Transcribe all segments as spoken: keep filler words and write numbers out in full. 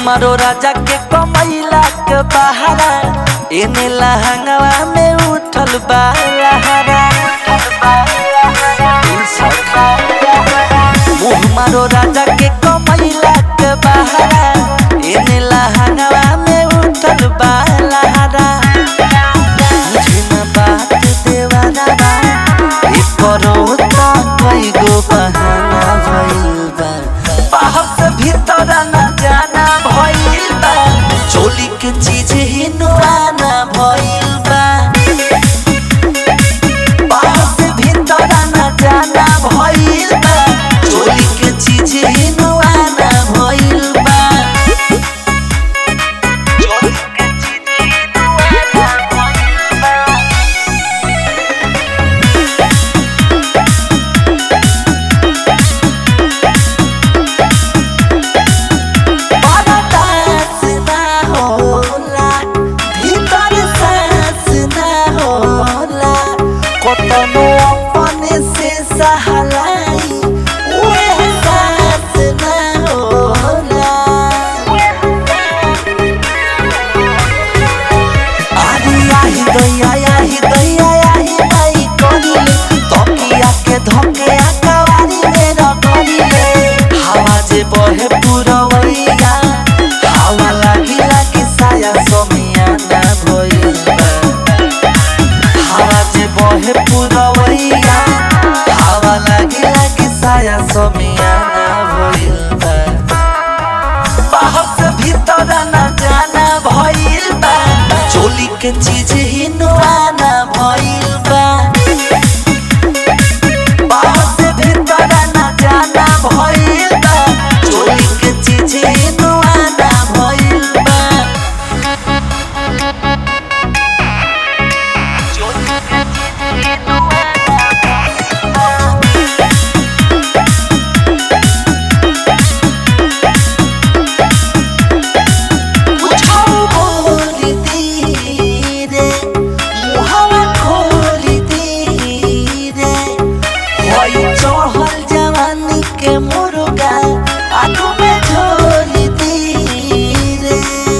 हमारो राजा के कमैला के बहारा एने लहंगवा में उठल बा लहरा। हमारो राजा के कमैला के बहारा एने लहंगवा में उठल बा लहरा। मुझे न बात देवाना बा करो तो कई गो बहाना भइल बा। बाहर से भीतर न जाना भइल बा। चोली के चीज ही नुआना भइल बा। बाहर से भीतर न जाना भइल बा। चोली के चीज ही नुआना भइल बा। चोली के चीज ही नुआना भइल बा। कतनो अपने से सहलाई उहे सास न होला। आही आही दैया आही दैया आही माई करिले तकिया के धके आकावारी में रगड़िले। हवा जे बहे पुरवैया हवा लागी लागी साया समियाना भइल बा। हवा जे बहे पुरवैया हवा लागी लागी साया समियाना भइल बा। बाहर से भीतर न जाना भइल बा। चोली के चीज ही नुआना भइल बा। बाहर से भीतर न जाना भइल बा। चोली के चीज ही नुआना भइल बा। चढ़ल जवानी के मुर्गा आगू में झोली दी रे।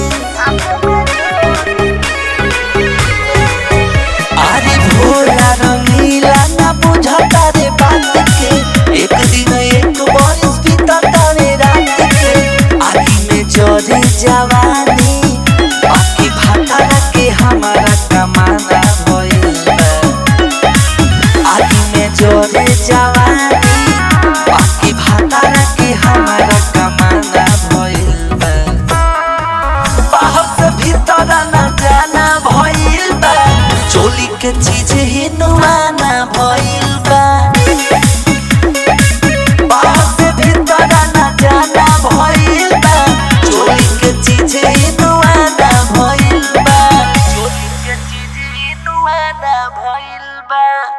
अरे भोला रंगीला ना बुझता रे बात के। एक दिन एक बरिस बीतता रे रात के। आगी में जरे जवानी बाकी भातारा के हमारा कमाना भइल बा। आगी में जरे जवानी बाकी भातारा के हमारा कमाना भइल बा। बाहर से भीतर न जाना भइल बा। चोली के चीज ही नुआना